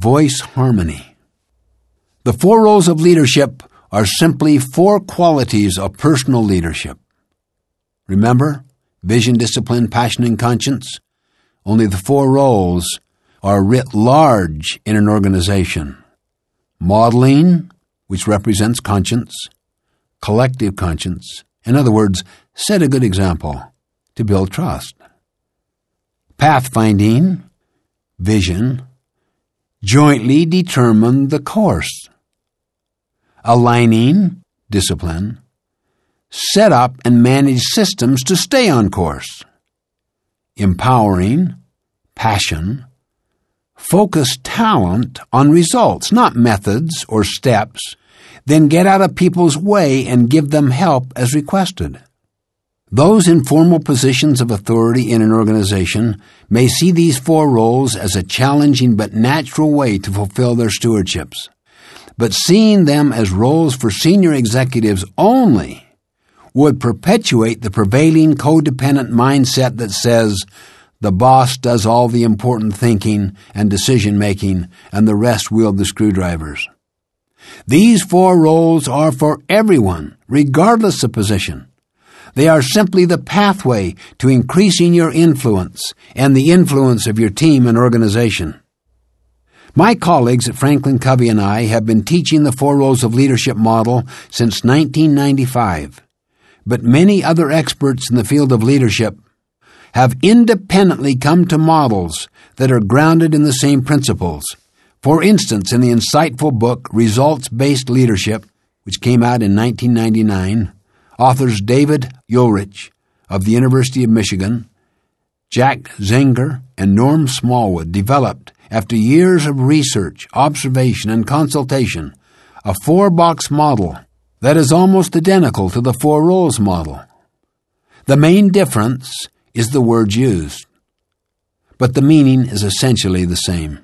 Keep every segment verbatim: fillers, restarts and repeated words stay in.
voice harmony. The four roles of leadership are simply four qualities of personal leadership. Remember, vision, discipline, passion, and conscience? Only the four roles are writ large in an organization. Modeling, which represents conscience, collective conscience, in other words, set a good example to build trust. Pathfinding, vision, jointly determine the course. Aligning, discipline, set up and manage systems to stay on course. Empowering, passion, focus talent on results, not methods or steps, then get out of people's way and give them help as requested. Those in formal positions of authority in an organization may see these four roles as a challenging but natural way to fulfill their stewardships. But seeing them as roles for senior executives only would perpetuate the prevailing codependent mindset that says the boss does all the important thinking and decision-making and the rest wield the screwdrivers. These four roles are for everyone, regardless of position. They are simply the pathway to increasing your influence and the influence of your team and organization. My colleagues at Franklin Covey and I have been teaching the Four Roles of Leadership model since nineteen ninety-five, but many other experts in the field of leadership have independently come to models that are grounded in the same principles. For instance, in the insightful book Results-Based Leadership, which came out in nineteen ninety-nine, authors David Ulrich of the University of Michigan, Jack Zenger, and Norm Smallwood developed, after years of research, observation, and consultation, a four-box model that is almost identical to the Four Roles model. The main difference is the words used, but the meaning is essentially the same.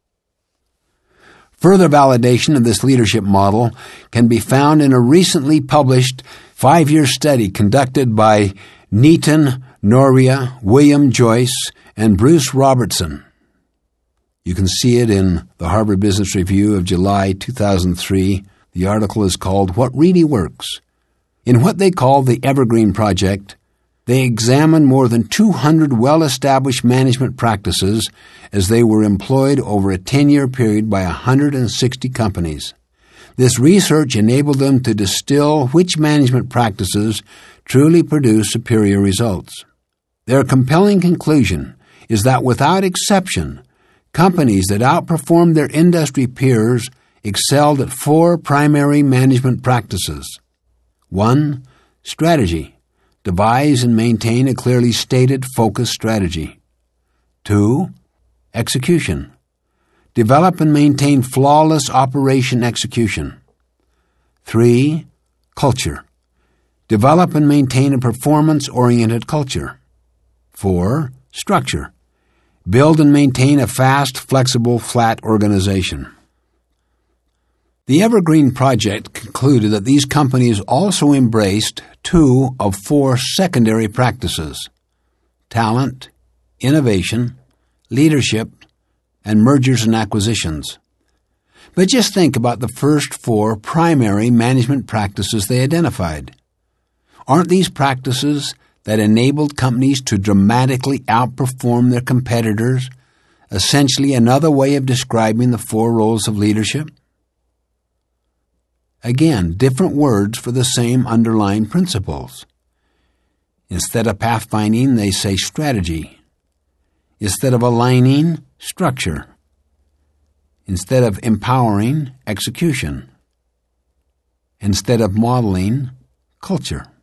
Further validation of this leadership model can be found in a recently published five-year study conducted by Nitin Noria, William Joyce, and Bruce Robertson. You can see it in the Harvard Business Review of July two thousand three. The article is called What Really Works. In what they call the Evergreen Project, they examined more than two hundred well-established management practices as they were employed over a ten-year period by one hundred sixty companies. This research enabled them to distill which management practices truly produce superior results. Their compelling conclusion is that without exception, companies that outperformed their industry peers excelled at four primary management practices. One, strategy. Devise and maintain a clearly stated, focused strategy. Two, execution. Develop and maintain flawless operation execution. Three, culture. Develop and maintain a performance-oriented culture. Four, structure. Build and maintain a fast, flexible, flat organization. The Evergreen Project concluded that these companies also embraced two of four secondary practices: talent, innovation, leadership, and mergers and acquisitions. But just think about the first four primary management practices they identified. Aren't these practices that enabled companies to dramatically outperform their competitors essentially another way of describing the four roles of leadership? Again, different words for the same underlying principles. Instead of pathfinding, they say strategy. Instead of aligning, structure. Instead of empowering, execution. Instead of modeling, culture.